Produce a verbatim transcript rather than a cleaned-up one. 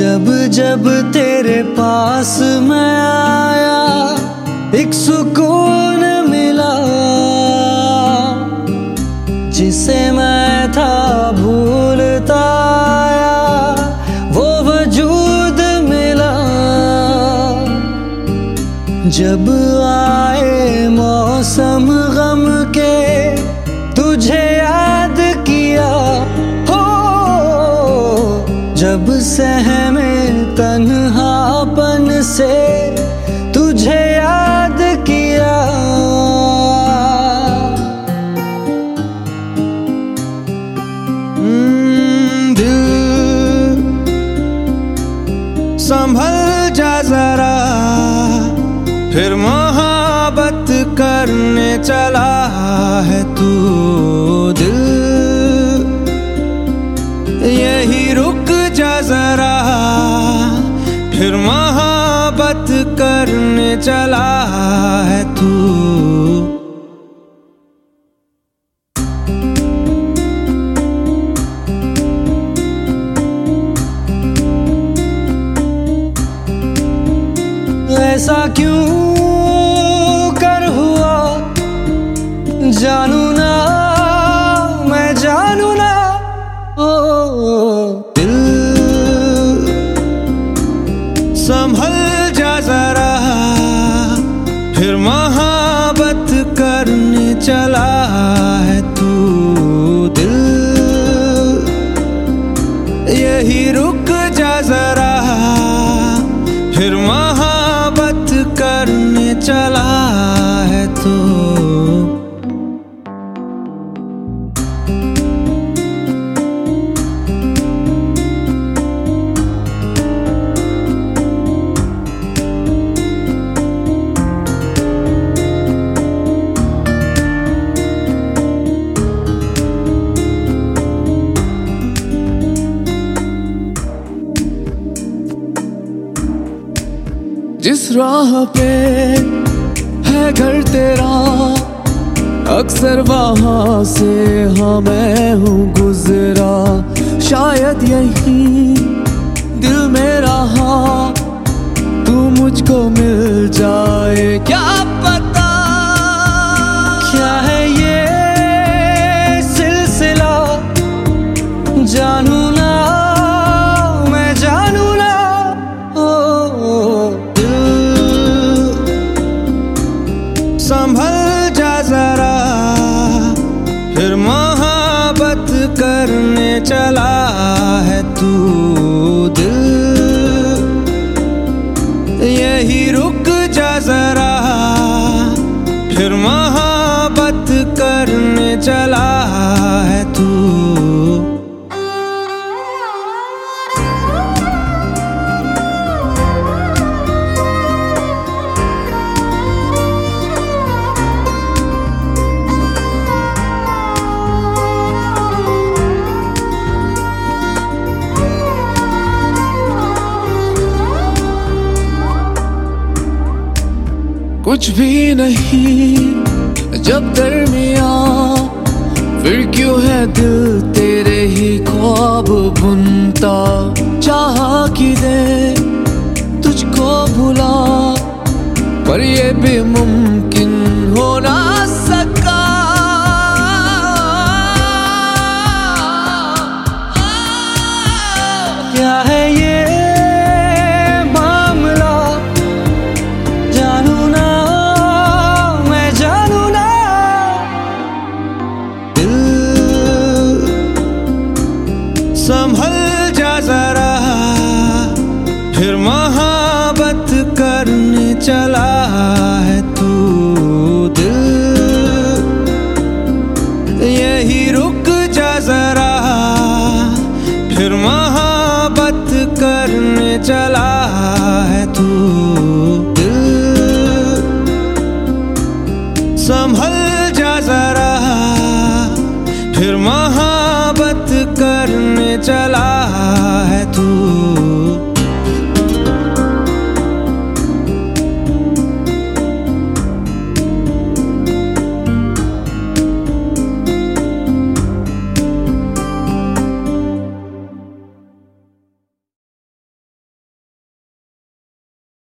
जब जब तेरे पास मैं आया एक सुकून मिला, जिसे मैं था भूलता आया वो वजूद मिला। जब आए मौसम गम के तुझे याद किया, हो जब सहमे तन्हापन से तुझे याद किया। दिल संभल जा जरा, फिर मोहब्बत करने चला है तू। दिल यही रुक जा जरा, फिर मोहब्बत करने चला है तू। ऐसा क्यों कर हुआ जानू ना, मैं जानू ना। ओ दिल संभल जा जरा, फिर मोहब्बत करने चला है तू। दिल यही रुक जा जरा, फिर मोहब्बत करने चला है तू। जिस राह पे है घर तेरा, अक्सर वहां से हाँ मैं हूँ गुजरा। शायद यही दिल में रहा तू मुझको मिल जाए, क्या पता। क्या है ये सिलसिला जानू ना, मैं जानू ना। ओ संभल जा जरा, फिर मोहब्बत करने चला है तू। दिल यही रुक जा जरा, फिर मोहब्बत करने चला है तू। कुछ भी नहीं जब दरमिया, फिर क्यों है दिल तेरे ही ख्वाब बुनता। चाह कि दे तुझको भुला, पर ये भी मुमकिन हो ना सका। क्या है ये संभल जा जरा, फिर मोहब्बत करने चला है तू। दिल यही रुक जा जरा, फिर मोहब्बत करने चला है तू। दिल संभल जा जरा, फिर मोहब्बत करने चला है तू।